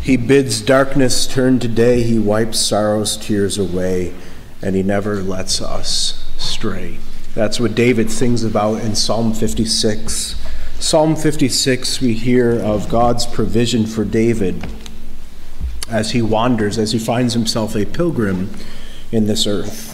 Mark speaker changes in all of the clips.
Speaker 1: He bids darkness turn to day. He wipes sorrow's tears away, and he never lets us stray. That's what David sings about in Psalm 56. Psalm 56, we hear of God's provision for David as he wanders, as he finds himself a pilgrim in this earth.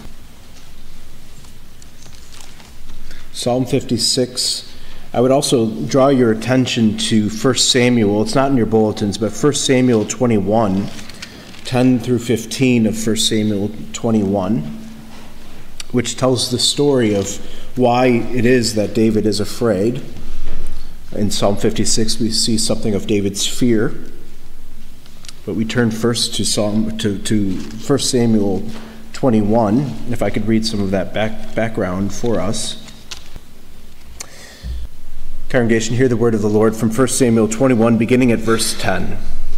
Speaker 1: Psalm 56. I would also draw your attention to 1 Samuel. It's not in your bulletins, but 1 Samuel 21, 10 through 15 of 1 Samuel 21, which tells the story of why it is that David is afraid. In Psalm 56, we see something of David's fear. But we turn first to 1 Samuel 21, if I could read some of that background for us. Congregation, hear the word of the Lord from 1 Samuel 21, beginning at verse 10.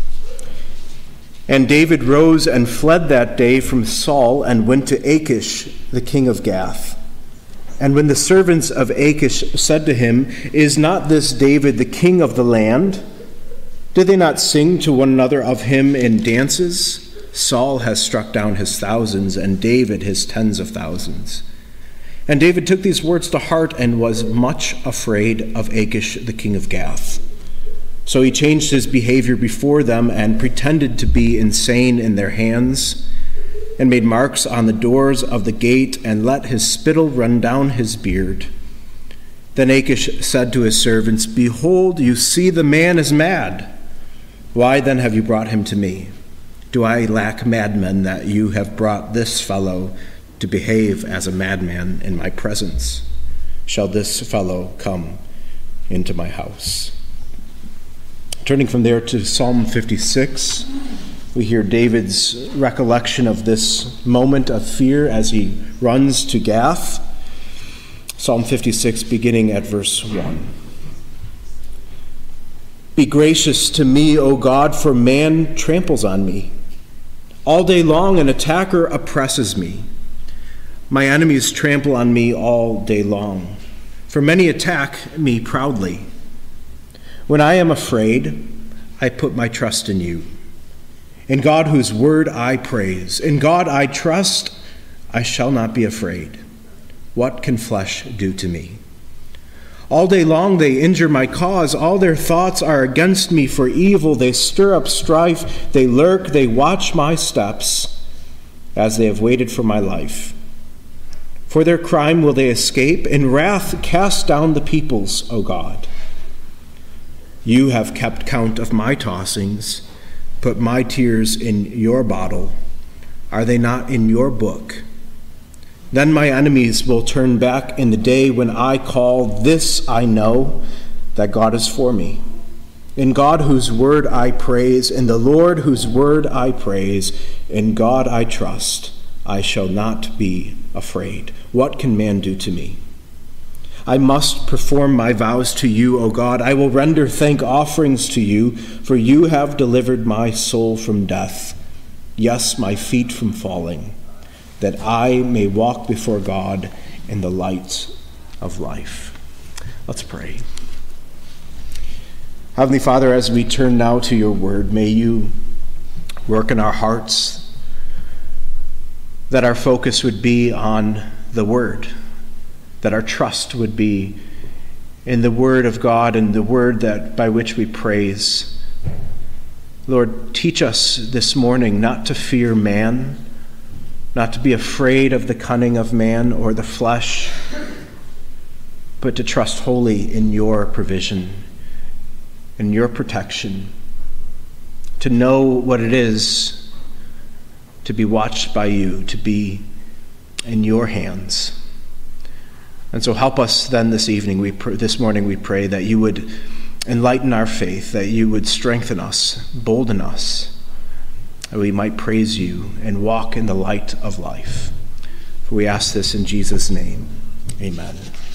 Speaker 1: And David rose and fled that day from Saul and went to Achish, the king of Gath. And when the servants of Achish said to him, "Is not this David the king of the land? Did they not sing to one another of him in dances? Saul has struck down his thousands, and David his tens of thousands." And David took these words to heart and was much afraid of Achish, the king of Gath. So he changed his behavior before them and pretended to be insane in their hands, and made marks on the doors of the gate and let his spittle run down his beard. Then Achish said to his servants, "Behold, you see the man is mad. Why then have you brought him to me? Do I lack madmen that you have brought this fellow to behave as a madman in my presence? Shall this fellow come into my house?" Turning from there to Psalm 56, we hear David's recollection of this moment of fear as he runs to Gath. Psalm 56, beginning at verse 1. "Be gracious to me, O God, for man tramples on me. All day long an attacker oppresses me. My enemies trample on me all day long, for many attack me proudly. When I am afraid, I put my trust in you. In God whose word I praise. In God I trust, I shall not be afraid. What can flesh do to me? All day long they injure my cause. All their thoughts are against me for evil. They stir up strife. They lurk. They watch my steps as they have waited for my life. For their crime will they escape. In wrath cast down the peoples, O God. You have kept count of my tossings, put my tears in your bottle. Are they not in your book? Then my enemies will turn back in the day when I call. This I know, that God is for me. In God whose word I praise, in the Lord whose word I praise, in God I trust. I shall not be afraid. What can man do to me? I must perform my vows to you, O God. I will render thank offerings to you, for you have delivered my soul from death, yes, my feet from falling, that I may walk before God in the light of life. Let's pray. Heavenly Father, as we turn now to your word, may you work in our hearts, that our focus would be on the word, that our trust would be in the word of God and the word that by which we praise. Lord, teach us this morning not to fear man, not to be afraid of the cunning of man or the flesh, but to trust wholly in your provision, in your protection, to know what it is to be watched by you, to be in your hands. And so help us then this morning we pray that you would enlighten our faith, that you would strengthen us, bolden us, that we might praise you and walk in the light of life. For we ask this in Jesus' name. Amen.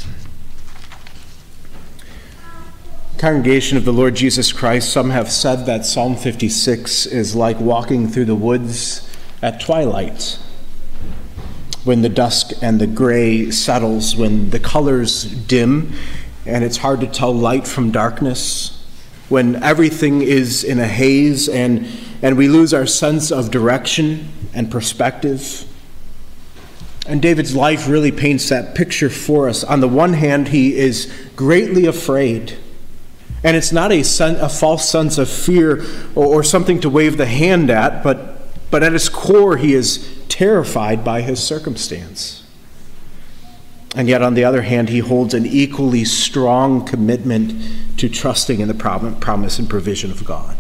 Speaker 1: Congregation of the Lord Jesus Christ, some have said that Psalm 56 is like walking through the woods at twilight, when the dusk and the gray settles, when the colors dim and it's hard to tell light from darkness, when everything is in a haze and we lose our sense of direction and perspective. And David's life really paints that picture for us. On the one hand, he is greatly afraid. And it's not a false sense of fear or something to wave the hand at, but at his core, he is terrified by his circumstance. And yet, on the other hand, he holds an equally strong commitment to trusting in the promise and provision of God.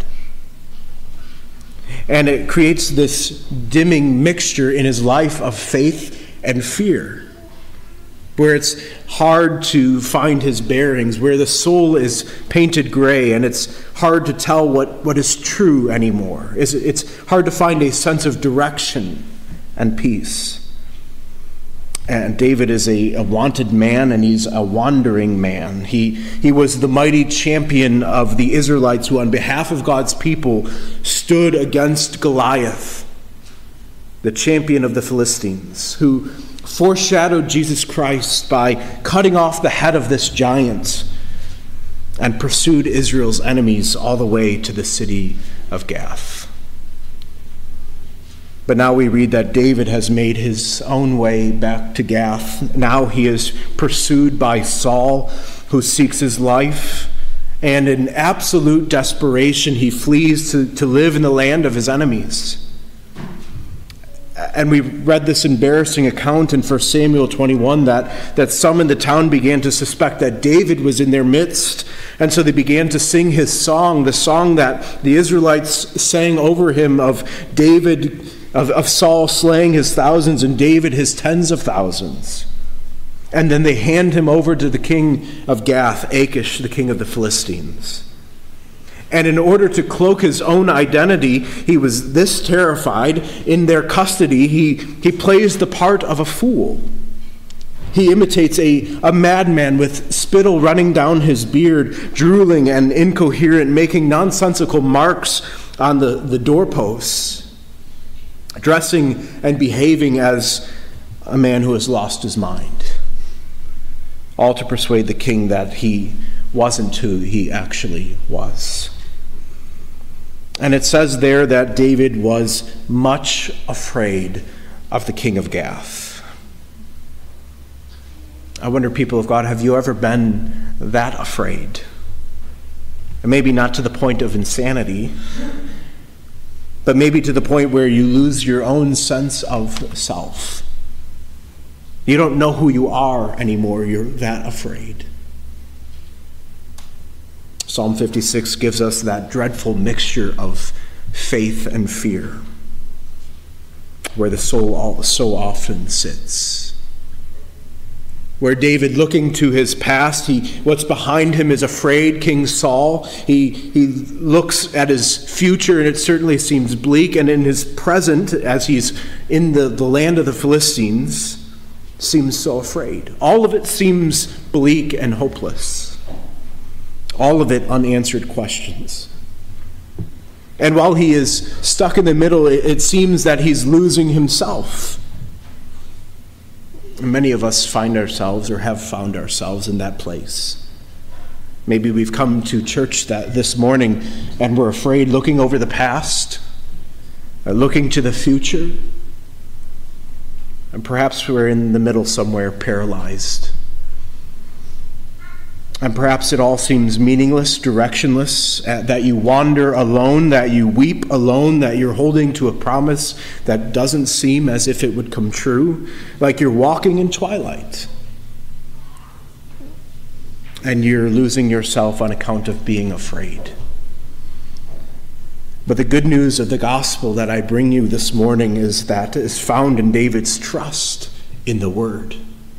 Speaker 1: And it creates this dimming mixture in his life of faith and fear, where it's hard to find his bearings, where the soul is painted gray, and it's hard to tell what is true anymore. It's hard to find a sense of direction and peace. And David is a wanted man, and he's a wandering man. He was the mighty champion of the Israelites who, on behalf of God's people, stood against Goliath, the champion of the Philistines, who foreshadowed Jesus Christ by cutting off the head of this giant and pursued Israel's enemies all the way to the city of Gath. But now we read that David has made his own way back to Gath. Now he is pursued by Saul, who seeks his life. And in absolute desperation, he flees to live in the land of his enemies. And we read this embarrassing account in 1 Samuel 21 that some in the town began to suspect that David was in their midst. And so they began to sing his song, the song that the Israelites sang over him of David, of Saul slaying his thousands and David his tens of thousands. And then they hand him over to the king of Gath, Achish, the king of the Philistines. And in order to cloak his own identity, he was this terrified. In their custody, he plays the part of a fool. He imitates a madman with spittle running down his beard, drooling and incoherent, making nonsensical marks on the doorposts, dressing and behaving as a man who has lost his mind, all to persuade the king that he wasn't who he actually was. And it says there that David was much afraid of the king of Gath. I wonder, people of God, have you ever been that afraid? And maybe not to the point of insanity, but maybe to the point where you lose your own sense of self. You don't know who you are anymore. You're that afraid. Psalm 56 gives us that dreadful mixture of faith and fear, where the soul so often sits. Where David, looking to his past, what's behind him is afraid. King Saul, he looks at his future, and it certainly seems bleak. And in his present, as he's in the land of the Philistines, seems so afraid. All of it seems bleak and hopeless. All of it unanswered questions. And while he is stuck in the middle, it seems that he's losing himself. Many of us find ourselves or have found ourselves in that place. Maybe we've come to church this morning and we're afraid, looking over the past, looking to the future, and perhaps we're in the middle somewhere, paralyzed. And perhaps it all seems meaningless, directionless, that you wander alone, that you weep alone, that you're holding to a promise that doesn't seem as if it would come true, like you're walking in twilight. And you're losing yourself on account of being afraid. But the good news of the gospel that I bring you this morning is found in David's trust in the Word.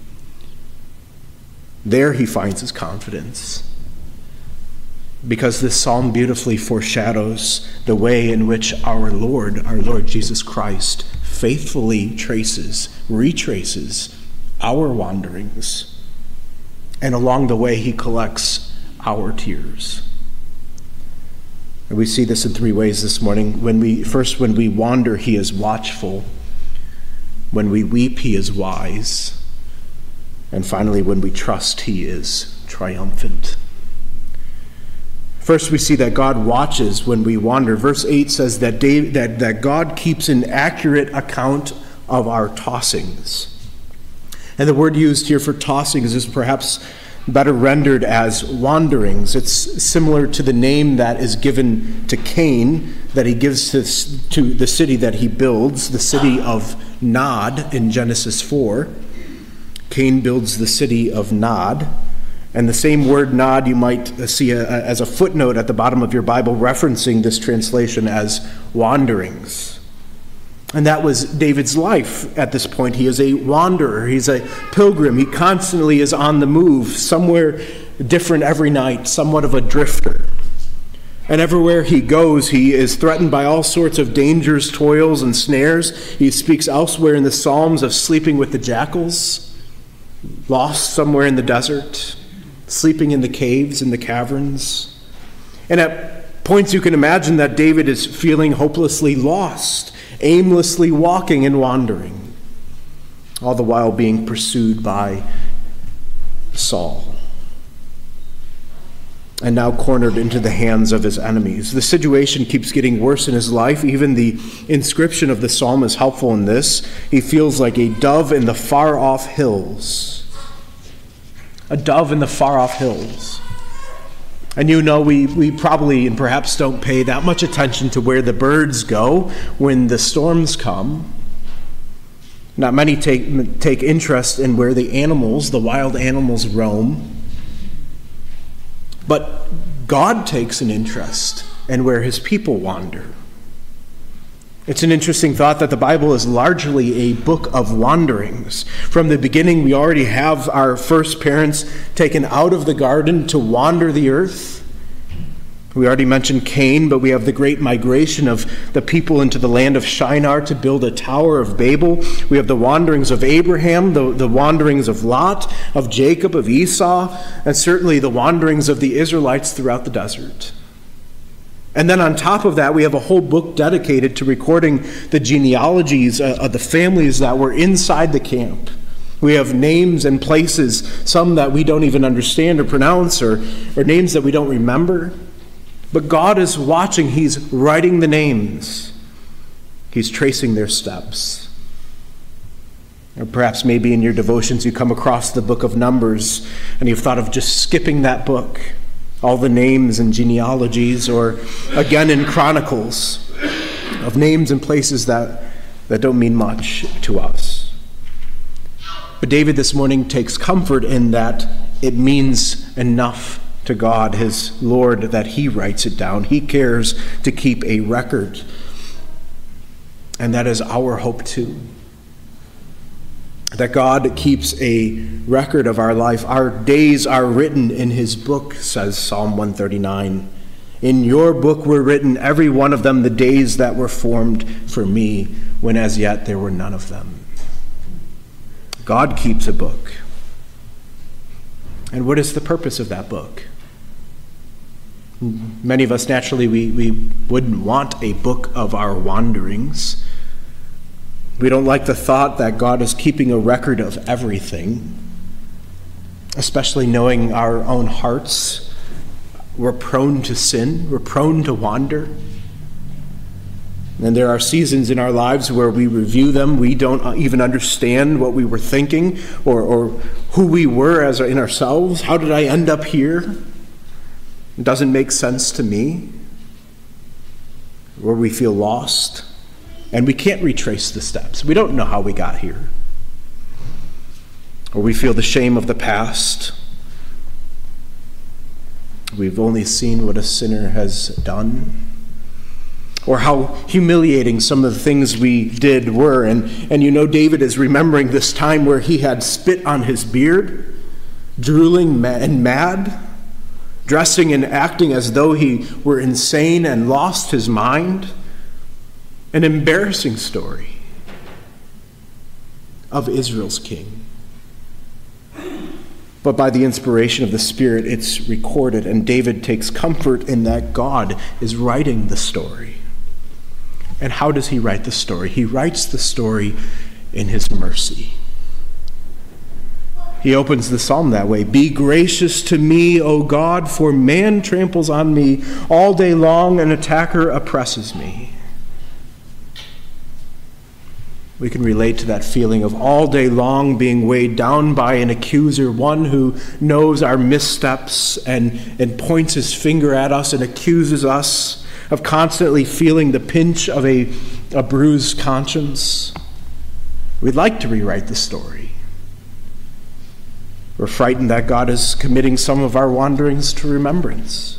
Speaker 1: There he finds his confidence, because this psalm beautifully foreshadows the way in which our Lord Jesus Christ, faithfully retraces our wanderings, and along the way he collects our tears. And we see this in three ways this morning. When we wander, he is watchful. When we weep, he is wise. And finally, when we trust, he is triumphant. First, we see that God watches when we wander. Verse 8 says that God keeps an accurate account of our tossings. And the word used here for tossings is perhaps better rendered as wanderings. It's similar to the name that is given to Cain, that he gives to the city that he builds, the city of Nod in Genesis 4. Cain builds the city of Nod. And the same word Nod you might see as a footnote at the bottom of your Bible referencing this translation as wanderings. And that was David's life at this point. He is a wanderer. He's a pilgrim. He constantly is on the move, somewhere different every night, somewhat of a drifter. And everywhere he goes, he is threatened by all sorts of dangers, toils, and snares. He speaks elsewhere in the Psalms of sleeping with the jackals, lost somewhere in the desert, sleeping in the caves and the caverns. And at points you can imagine that David is feeling hopelessly lost, aimlessly walking and wandering, all the while being pursued by Saul, and now cornered into the hands of his enemies. The situation keeps getting worse in his life. Even the inscription of the psalm is helpful in this. He feels like a dove in the far-off hills. A dove in the far-off hills. And you know, we probably and perhaps don't pay that much attention to where the birds go when the storms come. Not many take interest in where the animals, the wild animals, roam. But God takes an interest in where his people wander. It's an interesting thought that the Bible is largely a book of wanderings. From the beginning, we already have our first parents taken out of the garden to wander the earth. We already mentioned Cain, but we have the great migration of the people into the land of Shinar to build a Tower of Babel. We have the wanderings of Abraham, the wanderings of Lot, of Jacob, of Esau, and certainly the wanderings of the Israelites throughout the desert. And then on top of that, we have a whole book dedicated to recording the genealogies of the families that were inside the camp. We have names and places, some that we don't even understand or pronounce, or names that we don't remember. But God is watching. He's writing the names. He's tracing their steps. Or perhaps maybe in your devotions you come across the book of Numbers and you've thought of just skipping that book. All the names and genealogies, or again in Chronicles, of names and places that don't mean much to us. But David this morning takes comfort in that it means enough to God, his Lord, that he writes it down. He cares to keep a record. And that is our hope too. That God keeps a record of our life. Our days are written in his book, says Psalm 139. In your book were written, every one of them, the days that were formed for me, when as yet there were none of them. God keeps a book. And what is the purpose of that book? Many of us, naturally, we wouldn't want a book of our wanderings. We don't like the thought that God is keeping a record of everything, especially knowing our own hearts. We're prone to sin. We're prone to wander. And there are seasons in our lives where we review them. We don't even understand what we were thinking or who we were as in ourselves. How did I end up here? It doesn't make sense to me. Where we feel lost. And we can't retrace the steps. We don't know how we got here. Or we feel the shame of the past. We've only seen what a sinner has done. Or how humiliating some of the things we did were. And you know, David is remembering this time where he had spit on his beard, drooling and mad, dressing and acting as though he were insane and lost his mind. An embarrassing story of Israel's king. But by the inspiration of the Spirit, it's recorded, and David takes comfort in that God is writing the story. And how does he write the story? He writes the story in his mercy. He opens the psalm that way. Be gracious to me, O God, for man tramples on me all day long, an attacker oppresses me. We can relate to that feeling of all day long being weighed down by an accuser, one who knows our missteps and points his finger at us and accuses us of constantly feeling the pinch of a bruised conscience. We'd like to rewrite the story. We're frightened that God is committing some of our wanderings to remembrance.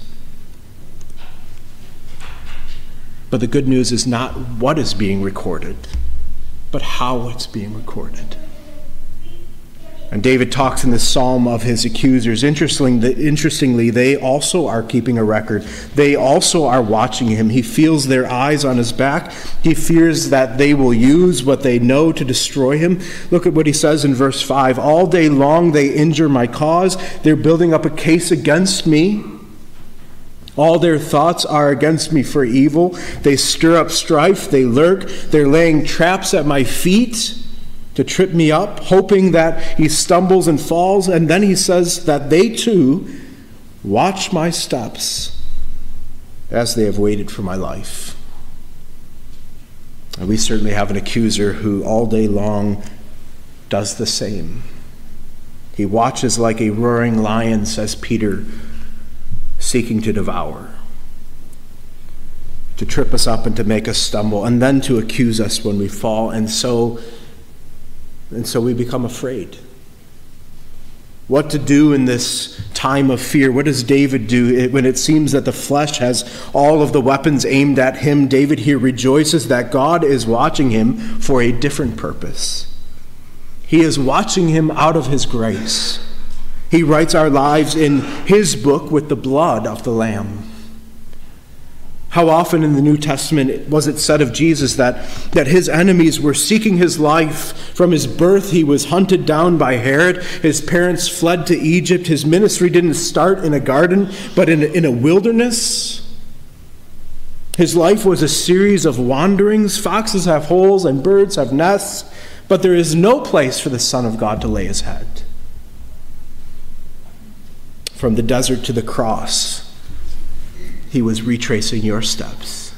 Speaker 1: But the good news is not what is being recorded, but how it's being recorded. And David talks in this psalm of his accusers. Interestingly, they also are keeping a record. They also are watching him. He feels their eyes on his back. He fears that they will use what they know to destroy him. Look at what he says in verse 5. All day long they injure my cause. They're building up a case against me. All their thoughts are against me for evil. They stir up strife. They lurk. They're laying traps at my feet to trip me up, hoping that he stumbles and falls. And then he says that they too watch my steps as they have waited for my life. And we certainly have an accuser who all day long does the same. He watches like a roaring lion, says Peter, seeking to devour, to trip us up and to make us stumble, and then to accuse us when we fall. And so we become afraid. What to do in this time of fear? What does David do when it seems that the flesh has all of the weapons aimed at him? David here rejoices that God is watching him for a different purpose. He is watching him out of his grace. He writes our lives in his book with the blood of the Lamb. How often in the New Testament was it said of Jesus that his enemies were seeking his life? From his birth, he was hunted down by Herod. His parents fled to Egypt. His ministry didn't start in a garden, but in a wilderness. His life was a series of wanderings. Foxes have holes and birds have nests, but there is no place for the Son of God to lay his head. From the desert to the cross, he was retracing your steps.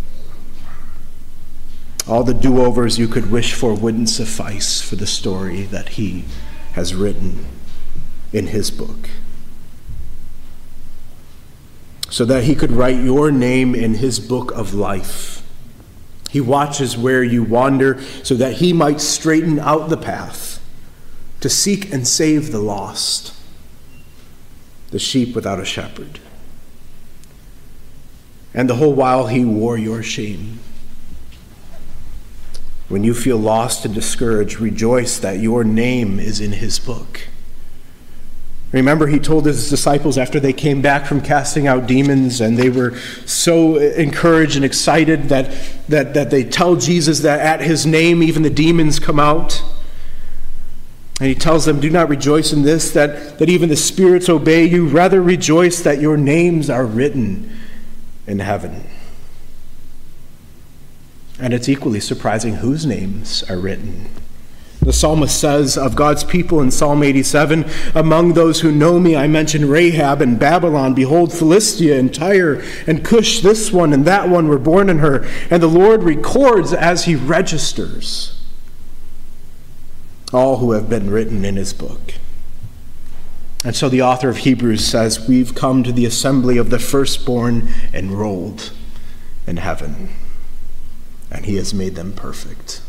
Speaker 1: All the do-overs you could wish for wouldn't suffice for the story that he has written in his book, so that he could write your name in his book of life. He watches where you wander so that he might straighten out the path to seek and save the lost, the sheep without a shepherd. And the whole while he wore your shame. When you feel lost and discouraged, rejoice that your name is in his book. Remember, he told his disciples after they came back from casting out demons, and they were so encouraged and excited that they tell Jesus that at his name even the demons come out. And he tells them, do not rejoice in this, that even the spirits obey you. Rather rejoice that your names are written in heaven. And it's equally surprising whose names are written. The psalmist says of God's people in Psalm 87, among those who know me, I mention Rahab and Babylon. Behold, Philistia and Tyre and Cush, this one and that one were born in her. And the Lord records as he registers all who have been written in his book. And so the author of Hebrews says, we've come to the assembly of the firstborn enrolled in heaven, and he has made them perfect.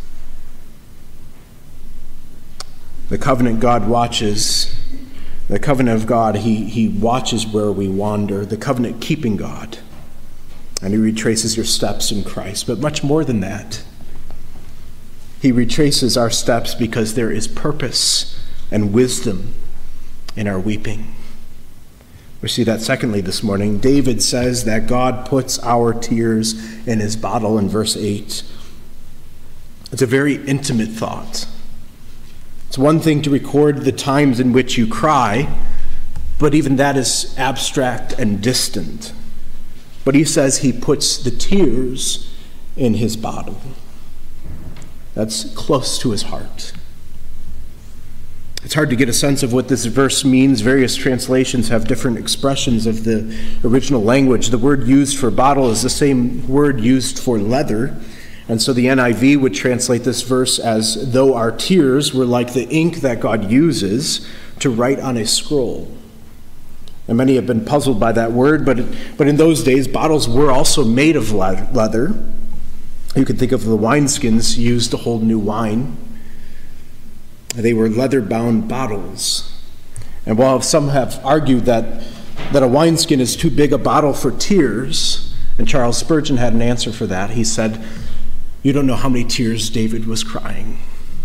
Speaker 1: The covenant God watches, the covenant of God, he watches where we wander, the covenant keeping God, and he retraces your steps in Christ. But much more than that, he retraces our steps because there is purpose and wisdom in our weeping. We see that secondly this morning. David says that God puts our tears in his bottle in verse 8. It's a very intimate thought. It's one thing to record the times in which you cry, but even that is abstract and distant. But he says he puts the tears in his bottle. That's close to his heart. It's hard to get a sense of what this verse means. Various translations have different expressions of the original language. The word used for bottle is the same word used for leather. And so the NIV would translate this verse as though our tears were like the ink that God uses to write on a scroll. And many have been puzzled by that word, but in those days, bottles were also made of leather. You can think of the wineskins used to hold new wine. They were leather-bound bottles. And while some have argued that a wineskin is too big a bottle for tears, and Charles Spurgeon had an answer for that, he said, "You don't know how many tears David was crying.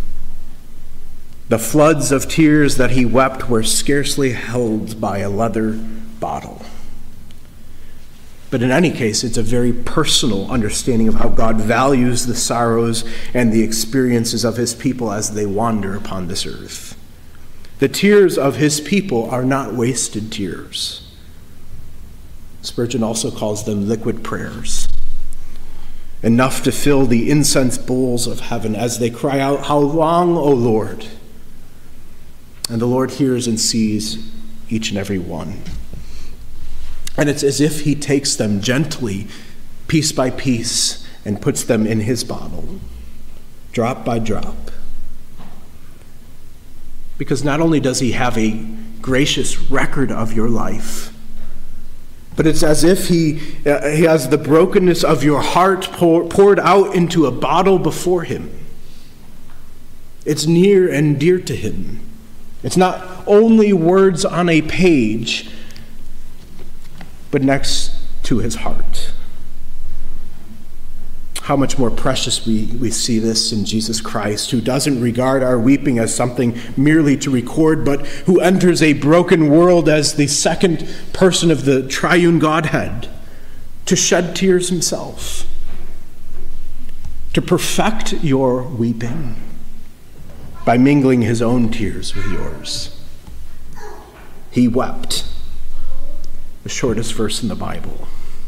Speaker 1: The floods of tears that he wept were scarcely held by a leather bottle." But in any case, it's a very personal understanding of how God values the sorrows and the experiences of his people as they wander upon this earth. The tears of his people are not wasted tears. Spurgeon also calls them liquid prayers, enough to fill the incense bowls of heaven as they cry out, "How long, O Lord?" And the Lord hears and sees each and every one. And it's as if he takes them gently, piece by piece, and puts them in his bottle, drop by drop. Because not only does he have a gracious record of your life, but it's as if he has the brokenness of your heart poured out into a bottle before him. It's near and dear to him. It's not only words on a page, but next to his heart. How much more precious we see this in Jesus Christ, who doesn't regard our weeping as something merely to record, but who enters a broken world as the second person of the triune Godhead to shed tears himself, to perfect your weeping by mingling his own tears with yours. He wept. The shortest verse in the Bible.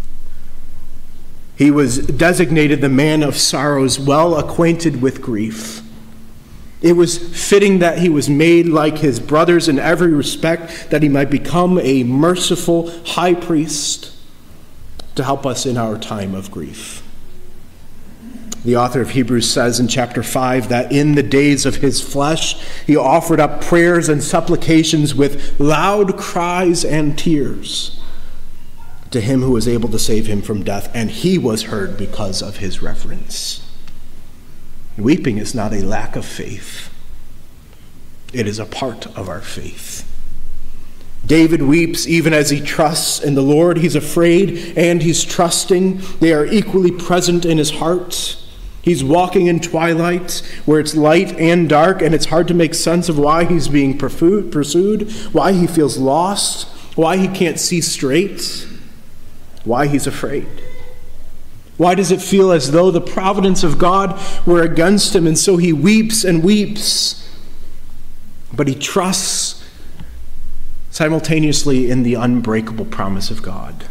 Speaker 1: He was designated the man of sorrows, well acquainted with grief. It was fitting that he was made like his brothers in every respect, that he might become a merciful high priest to help us in our time of grief. The author of Hebrews says in chapter 5 that in the days of his flesh, he offered up prayers and supplications with loud cries and tears to him who was able to save him from death, and he was heard because of his reverence. Weeping is not a lack of faith. It is a part of our faith. David weeps even as he trusts in the Lord. He's afraid and he's trusting. They are equally present in his heart. He's walking in twilight where it's light and dark, and it's hard to make sense of why he's being pursued, why he feels lost, why he can't see straight, why he's afraid. Why does it feel as though the providence of God were against him, and so he weeps and weeps? But he trusts simultaneously in the unbreakable promise of God.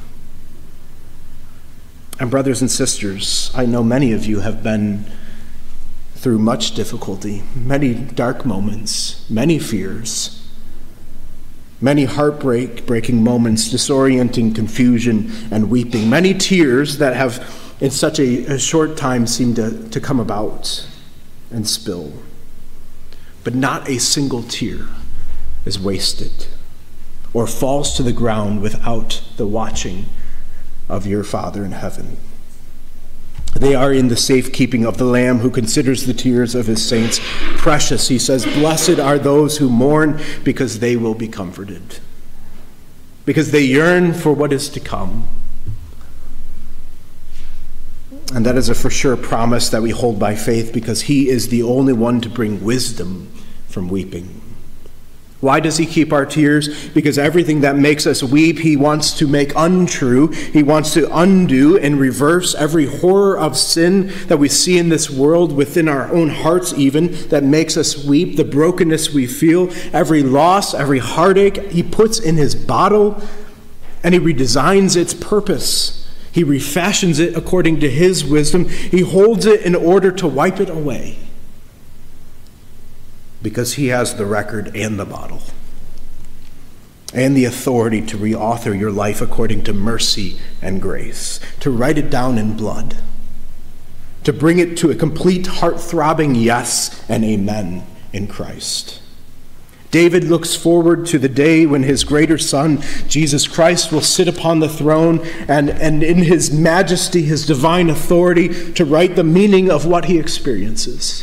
Speaker 1: And brothers and sisters, I know many of you have been through much difficulty, many dark moments, many fears, many heartbreaking moments, disorienting confusion and weeping, many tears that have in such a short time seemed to come about and spill. But not a single tear is wasted or falls to the ground without the watching of your Father in heaven. They are in the safekeeping of the Lamb who considers the tears of his saints precious. He says, "Blessed are those who mourn, because they will be comforted," because they yearn for what is to come. And that is a for sure promise that we hold by faith, because he is the only one to bring wisdom from weeping. Why does he keep our tears? Because everything that makes us weep, he wants to make untrue. He wants to undo and reverse every horror of sin that we see in this world, within our own hearts even, that makes us weep, the brokenness we feel, every loss, every heartache, he puts in his bottle, and he redesigns its purpose. He refashions it according to his wisdom. He holds it in order to wipe it away. because he has the record and the bottle and the authority to reauthor your life according to mercy and grace, to write it down in blood, to bring it to a complete heart-throbbing yes and amen in Christ. David looks forward to the day when his greater son, Jesus Christ, will sit upon the throne and in his majesty, his divine authority, to write the meaning of what he experiences.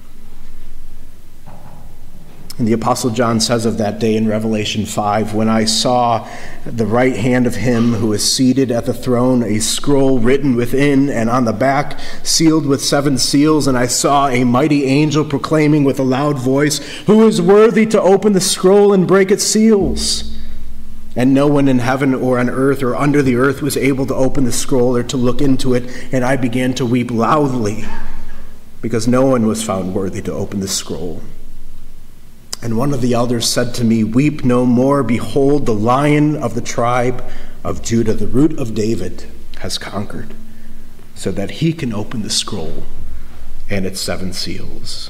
Speaker 1: And the Apostle John says of that day in Revelation 5, when I saw at the right hand of him who is seated at the throne a scroll written within and on the back, sealed with 7 seals, and I saw a mighty angel proclaiming with a loud voice, "Who is worthy to open the scroll and break its seals?" And no one in heaven or on earth or under the earth was able to open the scroll or to look into it, and I began to weep loudly, because no one was found worthy to open the scroll. And one of the elders said to me, "Weep no more. Behold, the Lion of the tribe of Judah, the Root of David, has conquered, so that he can open the scroll and its 7 seals."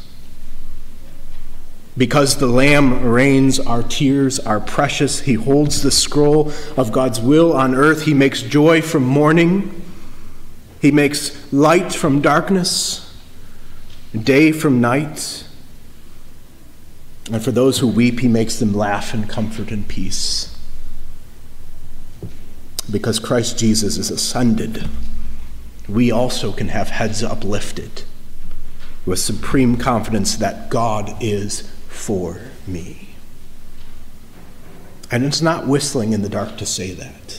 Speaker 1: Because the Lamb reigns, our tears are precious. He holds the scroll of God's will on earth. He makes joy from mourning. He makes light from darkness, day from night. And for those who weep, he makes them laugh in comfort and peace. Because Christ Jesus is ascended, we also can have heads uplifted with supreme confidence that God is for me. And it's not whistling in the dark to say that.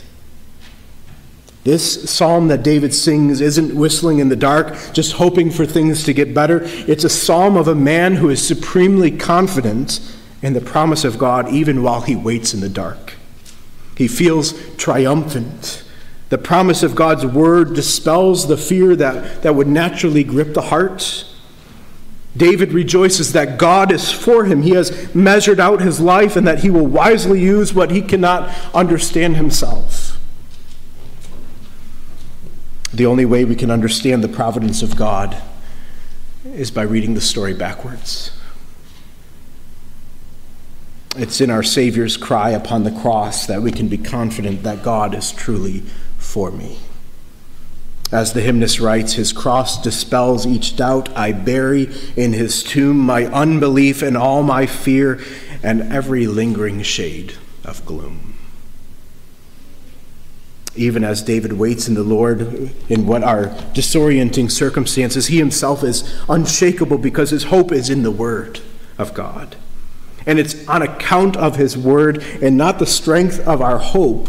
Speaker 1: This psalm that David sings isn't whistling in the dark, just hoping for things to get better. It's a psalm of a man who is supremely confident in the promise of God even while he waits in the dark. He feels triumphant. The promise of God's word dispels the fear that would naturally grip the heart. David rejoices that God is for him. He has measured out his life and that he will wisely use what he cannot understand himself. The only way we can understand the providence of God is by reading the story backwards. It's in our Savior's cry upon the cross that we can be confident that God is truly for me. As the hymnist writes, his cross dispels each doubt I bury in his tomb, my unbelief and all my fear, and every lingering shade of gloom. Even as David waits in the Lord in what are disorienting circumstances, he himself is unshakable because his hope is in the word of God. And it's on account of his word and not the strength of our hope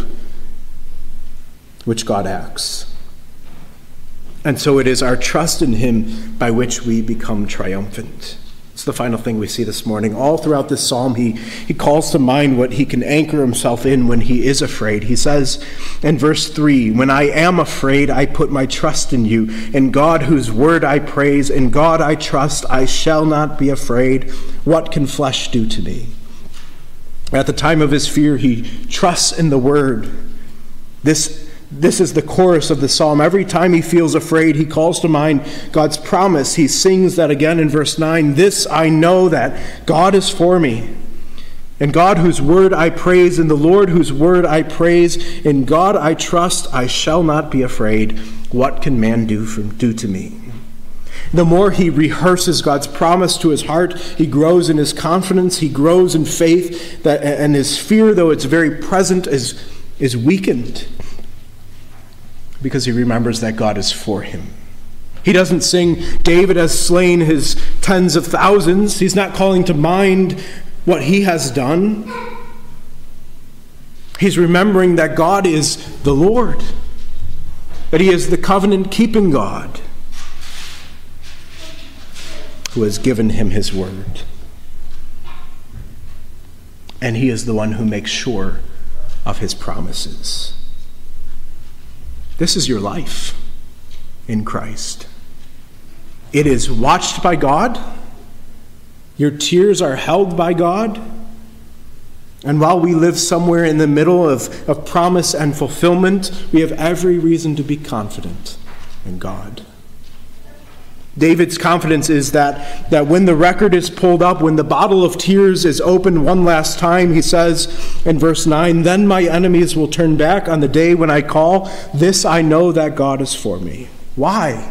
Speaker 1: which God acts. And so it is our trust in him by which we become triumphant. It's the final thing we see this morning. All throughout this psalm, he calls to mind what he can anchor himself in when he is afraid. He says in verse 3, "When I am afraid, I put my trust in you. In God whose word I praise, in God I trust, I shall not be afraid. What can flesh do to me?" At the time of his fear, he trusts in the word. This is the chorus of the psalm. Every time he feels afraid, he calls to mind God's promise. He sings that again in verse 9. "This I know that God is for me. In God whose word I praise, in the Lord whose word I praise, in God I trust, I shall not be afraid. What can man do to me?" The more he rehearses God's promise to his heart, he grows in his confidence, he grows in faith, and his fear, though it's very present, is weakened, because he remembers that God is for him. He doesn't sing, David has slain his tens of thousands. He's not calling to mind what he has done. He's remembering that God is the Lord, that he is the covenant-keeping God who has given him his word. And he is the one who makes sure of his promises. This is your life in Christ. It is watched by God. Your tears are held by God. And while we live somewhere in the middle of promise and fulfillment, we have every reason to be confident in God. David's confidence is that when the record is pulled up, when the bottle of tears is opened one last time, he says in verse 9, "Then my enemies will turn back on the day when I call. This I know that God is for me." Why?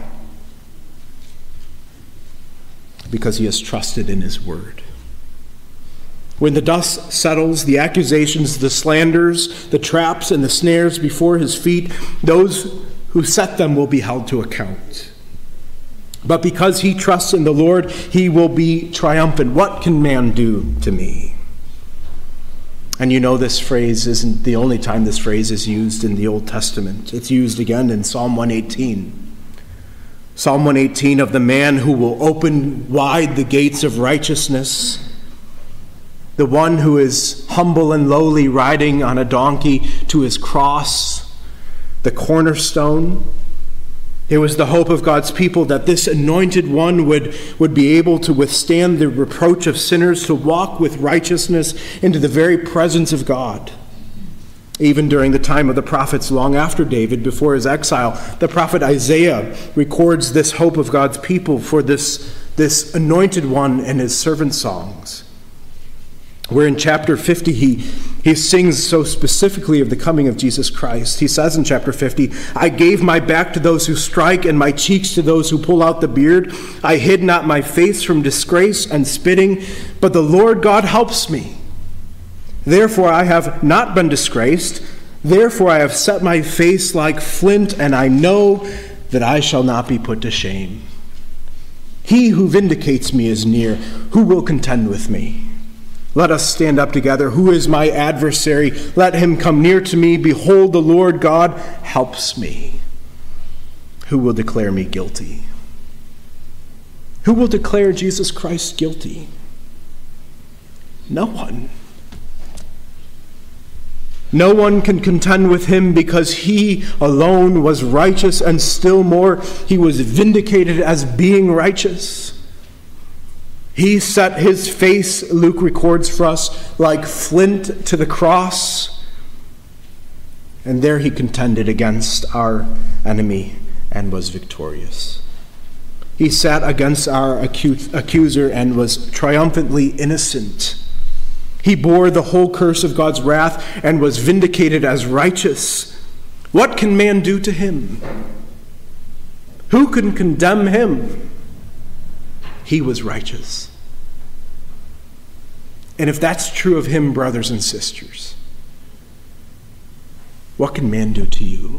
Speaker 1: Because he has trusted in his word. When the dust settles, the accusations, the slanders, the traps, and the snares before his feet, those who set them will be held to account. But because he trusts in the Lord, he will be triumphant. What can man do to me? And you know this phrase isn't the only time this phrase is used in the Old Testament. It's used again in Psalm 118. Psalm 118 of the man who will open wide the gates of righteousness, the one who is humble and lowly, riding on a donkey to his cross, the cornerstone. It was the hope of God's people that this anointed one would be able to withstand the reproach of sinners, to walk with righteousness into the very presence of God. Even during the time of the prophets long after David, before his exile, the prophet Isaiah records this hope of God's people for this anointed one in his servant songs. Where in chapter 50 he sings so specifically of the coming of Jesus Christ. He says in chapter 50, "I gave my back to those who strike and my cheeks to those who pull out the beard. I hid not my face from disgrace and spitting, but the Lord God helps me. Therefore I have not been disgraced. Therefore I have set my face like flint, and I know that I shall not be put to shame. He who vindicates me is near. Who will contend with me? Let us stand up together. Who is my adversary? Let him come near to me. Behold, the Lord God helps me. Who will declare me guilty?" Who will declare Jesus Christ guilty? No one. No one can contend with him because he alone was righteous, and still more, he was vindicated as being righteous. He set his face, Luke records for us, like flint to the cross. And there he contended against our enemy and was victorious. He sat against our accuser and was triumphantly innocent. He bore the whole curse of God's wrath and was vindicated as righteous. What can man do to him? Who can condemn him? He was righteous. And if that's true of him, brothers and sisters, what can man do to you?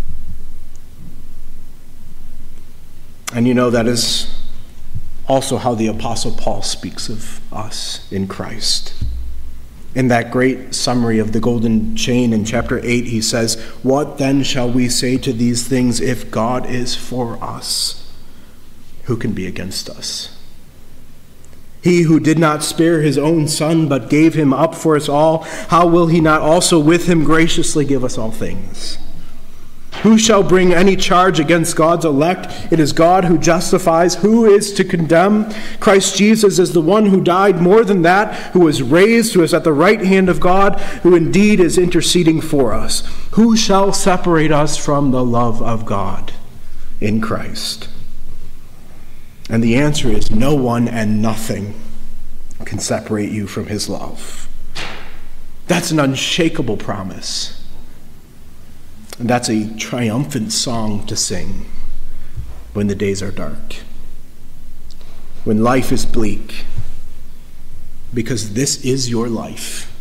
Speaker 1: And you know that is also how the Apostle Paul speaks of us in Christ. In that great summary of the golden chain in chapter 8, he says, "What then shall we say to these things? If God is for us, who can be against us? He who did not spare his own son, but gave him up for us all, how will he not also with him graciously give us all things? Who shall bring any charge against God's elect? It is God who justifies. Who is to condemn? Christ Jesus is the one who died, more than that, who was raised, who is at the right hand of God, who indeed is interceding for us. Who shall separate us from the love of God in Christ?" And the answer is no one and nothing can separate you from his love. That's an unshakable promise. And that's a triumphant song to sing when the days are dark, when life is bleak, because this is your life.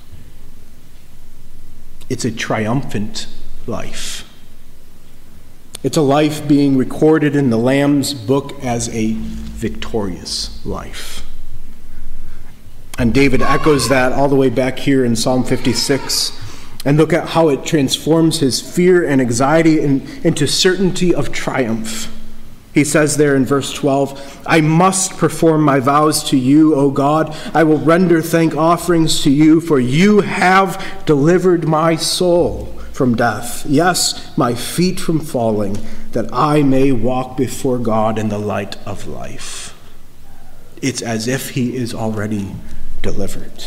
Speaker 1: It's a triumphant life. It's a life being recorded in the Lamb's book as a victorious life. And David echoes that all the way back here in Psalm 56. And look at how it transforms his fear and anxiety into certainty of triumph. He says there in verse 12, "I must perform my vows to you, O God. I will render thank offerings to you, for you have delivered my soul from death. Yes, my feet from falling, that I may walk before God in the light of life." It's as if he is already delivered.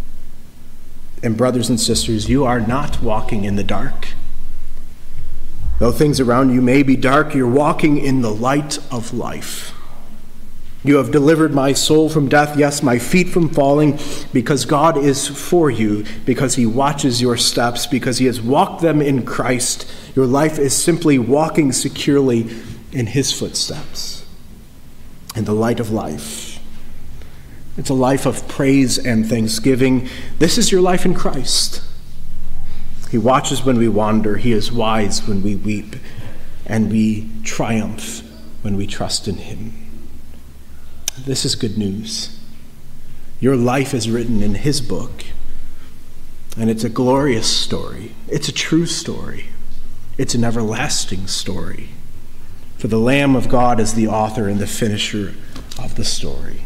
Speaker 1: And brothers and sisters, you are not walking in the dark. Though things around you may be dark, you're walking in the light of life. You have delivered my soul from death, yes, my feet from falling, because God is for you, because he watches your steps, because he has walked them in Christ. Your life is simply walking securely in his footsteps, in the light of life. It's a life of praise and thanksgiving. This is your life in Christ. He watches when we wander. He is wise when we weep, and we triumph when we trust in him. This is good news. Your life is written in his book, and it's a glorious story. It's a true story. It's an everlasting story. For the Lamb of God is the author and the finisher of the story.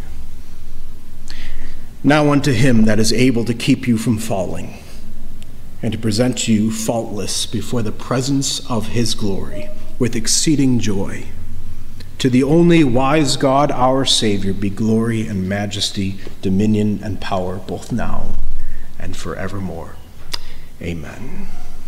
Speaker 1: Now unto him that is able to keep you from falling, and to present you faultless before the presence of his glory with exceeding joy. To the only wise God, our Savior, be glory and majesty, dominion and power, both now and forevermore. Amen.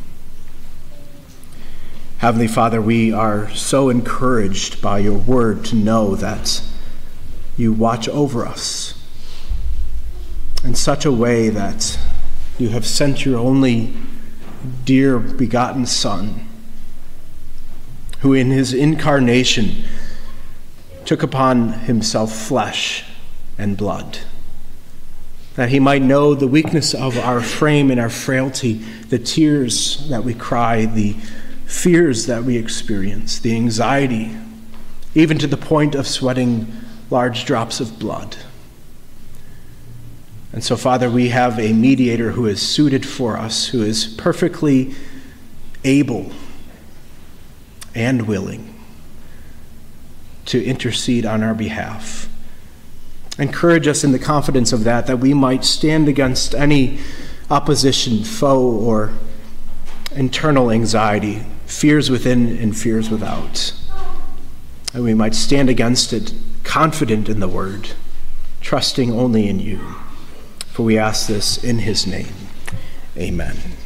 Speaker 1: Heavenly Father, we are so encouraged by your word to know that you watch over us in such a way that you have sent your only dear begotten Son, who in his incarnation took upon himself flesh and blood, that he might know the weakness of our frame and our frailty, the tears that we cry, the fears that we experience, the anxiety, even to the point of sweating large drops of blood. And so, Father, we have a mediator who is suited for us, who is perfectly able and willing to intercede on our behalf. Encourage us in the confidence of that we might stand against any opposition, foe, or internal anxiety, fears within and fears without. And we might stand against it confident in the word, trusting only in you. For we ask this in his name. Amen.